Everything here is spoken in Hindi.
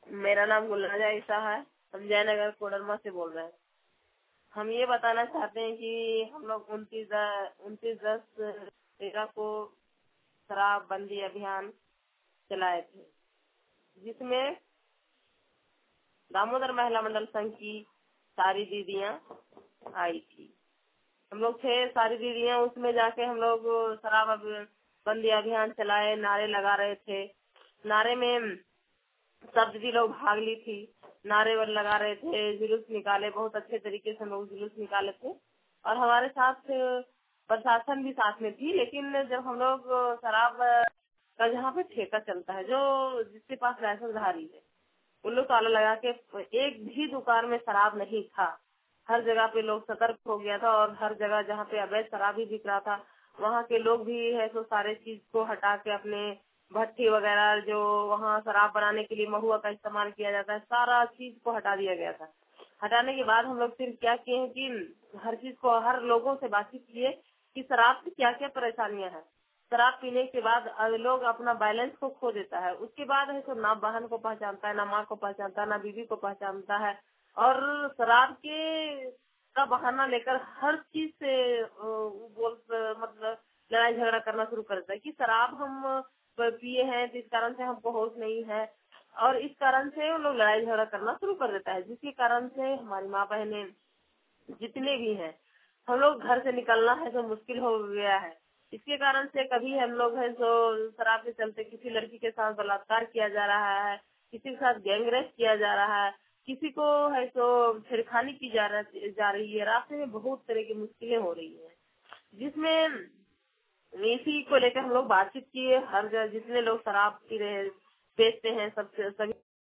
मेरा नाम गुलनाज आयशा है। हम जयनगर कोडरमा से बोल रहे हैं। हम ये बताना चाहते हैं कि हम लोग 29/10/13 को शराब बंदी अभियान चलाए थे, जिसमें दामोदर महिला मंडल संघ की सारी दीदियां आई थी। हम लोग थे सारी दीदियां, उसमें जाके हम लोग शराब बंदी अभियान चलाए, नारे लगा रहे थे। नारे में सब दीदी लोग भाग ली थी, नारे वर लगा रहे थे, जुलूस निकाले, बहुत अच्छे तरीके से हम लोग जुलूस निकाले थे। और हमारे साथ प्रशासन भी साथ में थी। लेकिन जब हम लोग शराब का जहाँ पे ठेका चलता है, जो जिसके पास लाइसेंस धारी है, उन लोग ताला लगा के, एक भी दुकान में शराब नहीं था। हर जगह पे लोग सतर्क हो गया था और हर जगह जहाँ पे अवैध शराब भी बिक रहा था, वहाँ के लोग भी है तो सारे चीज को हटा के अपने भट्टी वगैरह, जो वहाँ शराब बनाने के लिए महुआ का इस्तेमाल किया जाता है, सारा चीज को हटा दिया गया था। हटाने के बाद हम लोग फिर क्या किए हैं कि हर चीज को, हर लोगों से बातचीत किए कि शराब से क्या क्या परेशानियां हैं। शराब पीने के बाद लोग अपना बैलेंस को खो देता है। उसके बाद है तो ना बहन को पहचानता है, ना माँ को पहचानता है, ना बीवी को पहचानता है। और शराब के का बहाना लेकर हर चीज से मतलब लड़ाई झगड़ा करना शुरू कर देता है कि शराब हम पिए हैं तो इस कारण से हमको होश नहीं है, और इस कारण से वो लोग लड़ाई झगड़ा करना शुरू कर देता है, जिसके कारण से हमारी माँ बहने जितने भी हैं, हम लोग घर से निकलना है तो मुश्किल हो गया है। इसके कारण से कभी हम लोग है तो शराब के चलते किसी लड़की के साथ बलात्कार किया जा रहा है, किसी के साथ गैंगरेप किया जा रहा है, किसी को है तो छेड़खानी की जा रही है। रास्ते में बहुत तरह की मुश्किलें हो रही है, जिसमें इसी को लेकर हम लोग बातचीत किए। हर जगह जितने लोग शराब पी रहे बेचते हैं, सबसे सभी